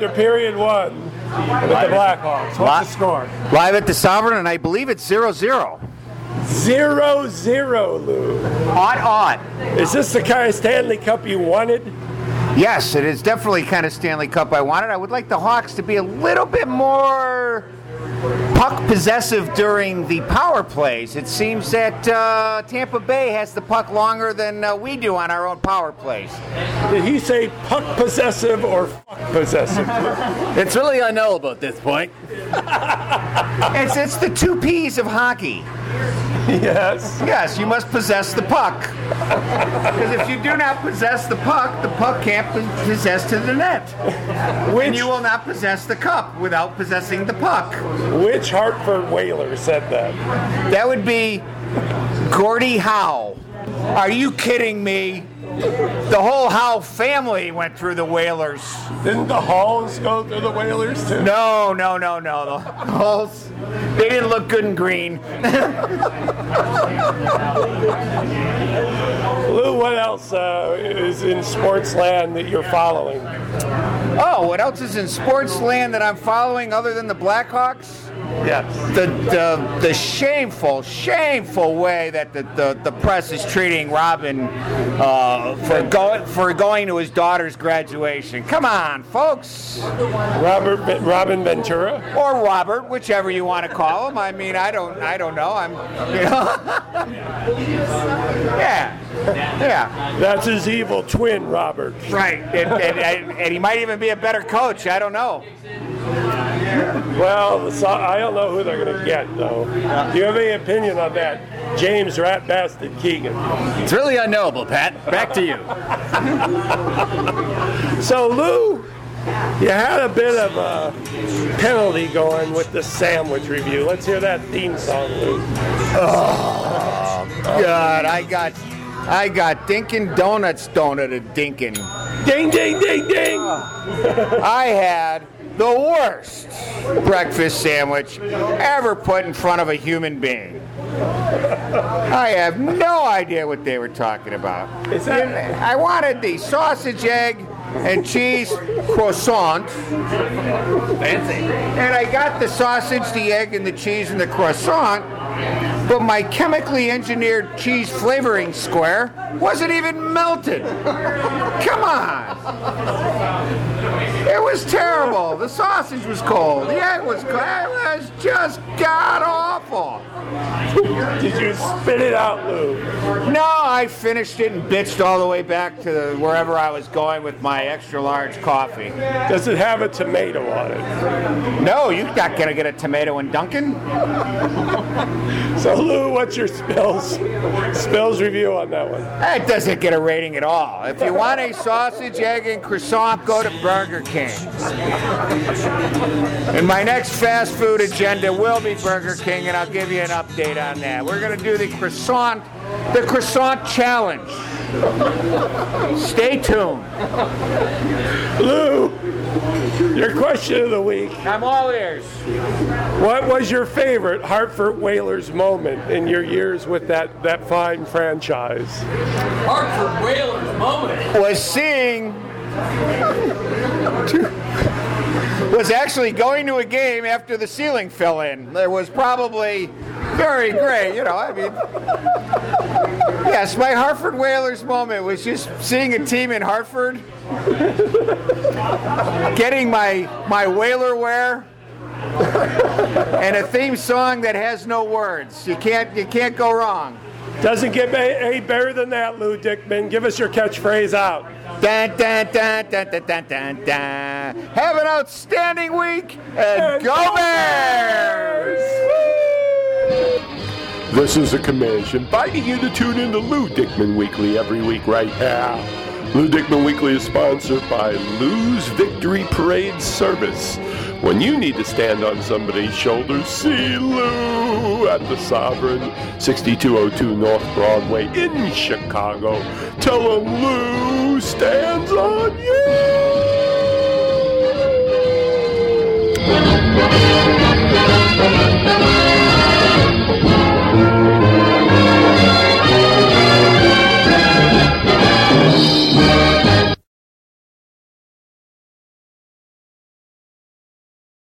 after period one with the Blackhawks. What's the score? Live at the Sovereign, and I believe it's 0-0. 0-0, Lou. Odd. Is this the kind of Stanley Cup you wanted? Yes, it is definitely kind of Stanley Cup I wanted. I would like the Hawks to be a little bit more puck possessive during the power plays. It seems that Tampa Bay has the puck longer than we do on our own power plays. Did he say puck possessive or fuck possessive? It's really unknowable at this point. It's the two P's of hockey. Yes, you must possess the puck. Because if you do not possess the puck can't be possessed to the net. And you will not possess the cup without possessing the puck. Which Hartford Whaler said that? That would be Gordie Howe. Are you kidding me? The whole Howe family went through the Whalers. Didn't the Halls go through the Whalers too? No. The Halls, they didn't look good in green. Lou, what else is in sports land that you're following? Oh, what else is in sports land that I'm following other than the Blackhawks? Yes. The shameful way that the press is treating Robin for going to his daughter's graduation. Come on, folks. Robin Ventura? Or Robert, whichever you want to call him. I mean, I don't know. Yeah. That's his evil twin, Robert. Right. And he might even be a better coach. I don't know. Well, I don't know who they're going to get, though. Do you have any opinion on that? James Rat Bastard Keegan. It's really unknowable, Pat. Back to you. So, Lou, you had a bit of a penalty going with the sandwich review. Let's hear that theme song, Lou. Oh, God, I got Dinkin' Donuts donuted Dinkin'. Ding, ding, ding, ding. I had the worst breakfast sandwich ever put in front of a human being. I have no idea what they were talking about. I wanted the sausage, egg, and cheese croissant. Fancy. And I got the sausage, the egg, and the cheese and the croissant, but my chemically engineered cheese flavoring square wasn't even melted. Come on. It was terrible. The sausage was cold. The egg was cold. It was just god-awful. Did you spit it out, Lou? No, I finished it and bitched all the way back to wherever I was going with my extra-large coffee. Does it have a tomato on it? No, you're not going to get a tomato in Dunkin'. So, Lou, what's your spills review on that one? That doesn't get a rating at all. If you want a sausage, egg, and croissant, go to Burger King. And my next fast food agenda will be Burger King, and I'll give you an update on that. We're going to do the croissant challenge. Stay tuned. Lou, your question of the week. I'm all ears. What was your favorite Hartford Whalers moment in your years with that fine franchise? Hartford Whalers moment was actually going to a game after the ceiling fell in. There was probably very great, yes, my Hartford Whalers moment was just seeing a team in Hartford, getting my Whaler wear, and a theme song that has no words. You can't go wrong. Doesn't get any better than that, Lou Dickman. Give us your catchphrase out. Dun, dun, dun, dun, dun, dun, dun, dun. Have an outstanding week, and go Bears! This is a commission inviting you to tune in to Lou Dickman Weekly every week right now. Lou Dickman Weekly is sponsored by Lou's Victory Parade Service. When you need to stand on somebody's shoulders, see Lou at the Sovereign, 6202 North Broadway in Chicago. Tell them Lou stands on you!